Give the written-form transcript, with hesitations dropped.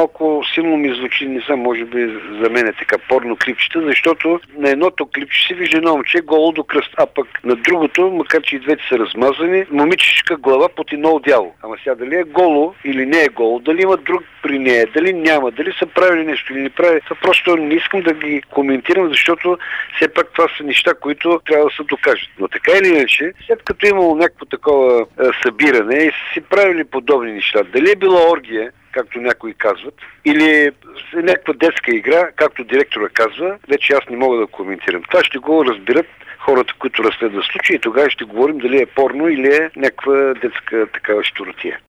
малко силно ми звучи, не знам, може би за мен е така порно клипчета, защото на едното клипче се вижда едно момче голо до кръст, а пък на другото, макар че и двете са размазани, момичешка глава под едно одяло. Ама сега дали е голо или не е голо, дали има друг при нея, дали няма, дали са правили нещо или не правили, просто не искам да ги коментирам, защото все пак това са неща, които трябва да се докажат. Но така или иначе, след като имало някакво такова събиране и са си правили подобни неща, дали е била оргия, както някои казват, или някаква детска игра, както директора казва, вече аз не мога да коментирам. Това ще го разберат хората, които разследват случаи и тогава ще говорим дали е порно или е някаква детска такава щуротия.